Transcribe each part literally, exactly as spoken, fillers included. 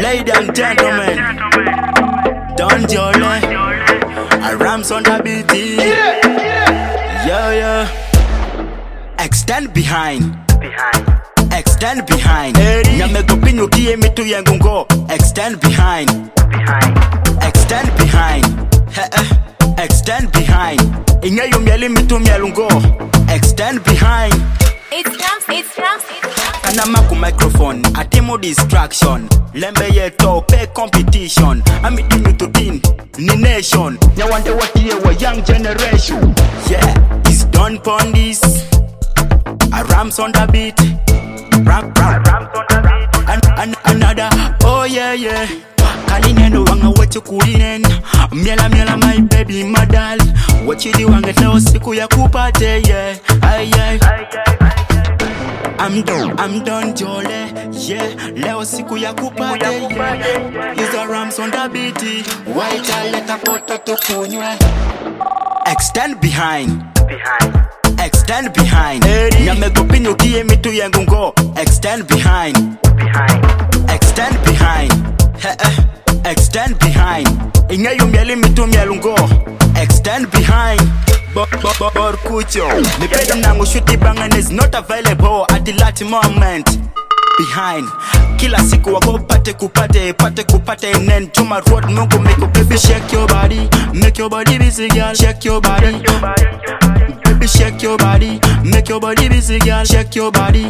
Ladies and gentlemen, Don Jole, a Rams on the B T. Yeah, yeah. Extend behind. Extend behind. Nyamego pinyo kie mitu yangu ngo. Extend behind. Extend behind. Extend behind. Inga yumyali mitu myalungo. Extend behind. It's Rams, it's Rams, it's Rams. Anamaku microphone, atimo distraction. Lembe yeto, pay competition. I'm eating you to team, ni nation. Now wonder what year we young generation. Yeah, it's done pon this. A Rams on the beat. Ram, ram, Rams on the beat. An, an, another, oh yeah, yeah. Kalineno wanga wetu kulinen. Miela miela my baby my doll. Wachidi wanga leo siku ya kupate, yeah. Ay, ay, ay, ay. I'm done, I'm done Jole, yeah. Leo siku ya kupate, yeah. Is the Rams on the B T. White aleta poto tukunywe. Extend behind. Behind. Extend behind. Nyamego pinyo kie mitu yangu ngo. Extend behind. Behind. Extend behind. Extend behind. Inga yumyali mitu myalungo. Extend behind. Bor kucho. Me pedam nangu shuti bangan is not available at the last moment. Behind. Kila siku wako pate kupate, pate kupate nen chuma road mungu make your baby shake your body, make your body busy girl, shake your body. Baby shake your body, make your body busy girl, shake your body.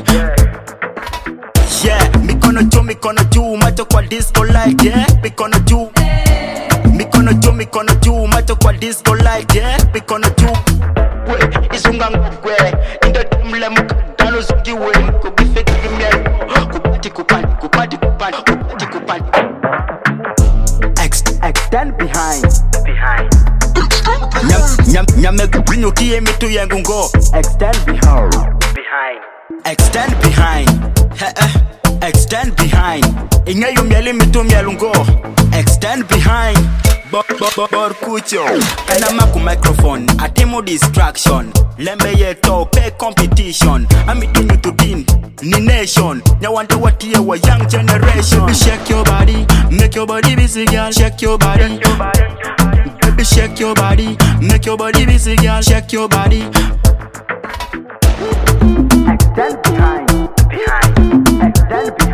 Yeah, me gonna do, me gonna do, matter kwa disco like yeah, me gonna do. Me gonna do, me gonna do, matter kwa disco like yeah, me gonna do. Wait, isunga ngwe, inda tumle mukadano zukiwe, kubifeki kimya, kupati kupati, kupati kupati, kupati kupati. Extend behind, behind. Nyam nyam nyame kubinyo kie mitu yangu ngo. Extend behind, behind. Extend behind, extend behind. Inga yumyali mitu myalungo. Extend behind. Bor kucho. Anamaku microphone, atimo distraction. Lembe yeto, pay competition. I'm eating you to team, ni nation. Now wonder what year we young generation. Baby shake your body, make your body busy girl. Shake your body. Baby shake your body, make your body busy girl. Shake your body. Extend behind, behind. Extend behind.